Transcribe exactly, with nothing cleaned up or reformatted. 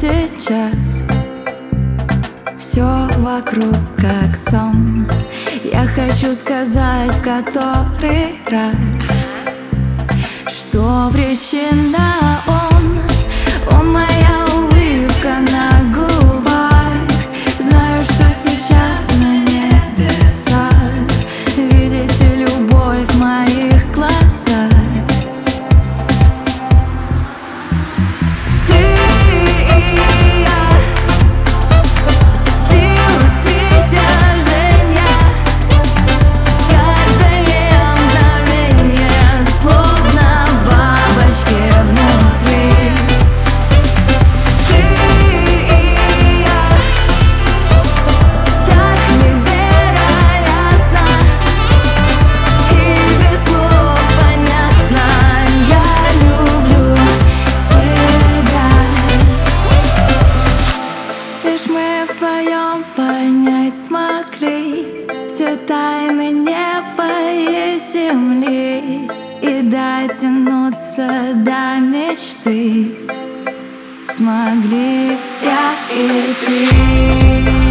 сейчас. Все вокруг как сон. Я хочу сказать в который раз, что причина он, он моя улыбка на губах. Знаю, что сейчас на небесах видите любовь в моих глазах. Ты и я, сила притяжения, каждое мгновение, словно бабочки внутри. Ты и я, так невероятно и без слов понятно. Я люблю тебя. Лишь мы вдвоем понять смогли все тайны неба и земли, и дотянуться до мечты смогли я и ты.